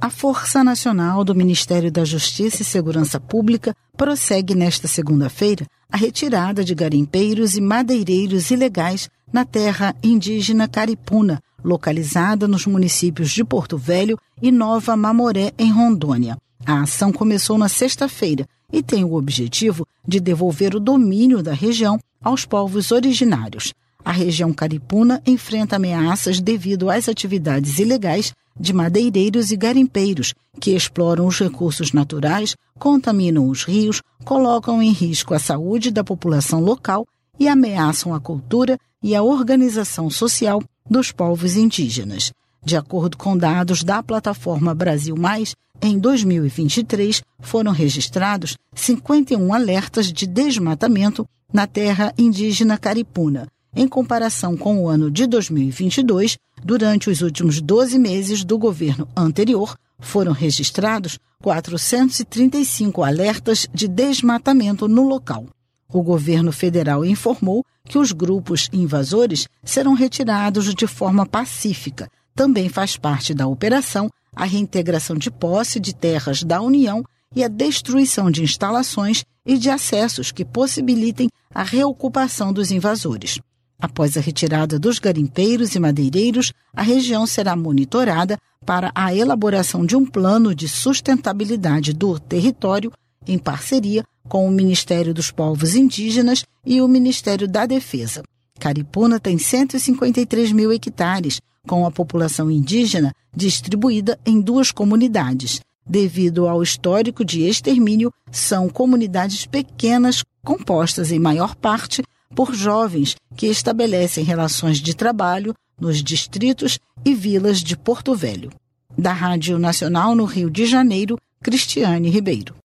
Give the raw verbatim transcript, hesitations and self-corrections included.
A Força Nacional do Ministério da Justiça e Segurança Pública prossegue nesta segunda-feira a retirada de garimpeiros e madeireiros ilegais na terra indígena Caripuna, localizada nos municípios de Porto Velho e Nova Mamoré, em Rondônia. A ação começou na sexta-feira e tem o objetivo de devolver o domínio da região aos povos originários. A região Caripuna enfrenta ameaças devido às atividades ilegais de madeireiros e garimpeiros, que exploram os recursos naturais, contaminam os rios, colocam em risco a saúde da população local e ameaçam a cultura e a organização social dos povos indígenas. De acordo com dados da plataforma Brasil Mais, em dois mil e vinte e três foram registrados cinquenta e um alertas de desmatamento na terra indígena Caripuna. Em comparação com o ano de dois mil e vinte e dois, durante os últimos doze meses do governo anterior, foram registrados quatrocentos e trinta e cinco alertas de desmatamento no local. O governo federal informou que os grupos invasores serão retirados de forma pacífica. Também faz parte da operação a reintegração de posse de terras da União e a destruição de instalações e de acessos que possibilitem a reocupação dos invasores. Após a retirada dos garimpeiros e madeireiros, a região será monitorada para a elaboração de um plano de sustentabilidade do território em parceria com o Ministério dos Povos Indígenas e o Ministério da Defesa. Caripuna tem cento e cinquenta e três mil hectares, com a população indígena distribuída em duas comunidades. Devido ao histórico de extermínio, são comunidades pequenas, compostas em maior parte por jovens que estabelecem relações de trabalho nos distritos e vilas de Porto Velho. Da Rádio Nacional no Rio de Janeiro, Cristiane Ribeiro.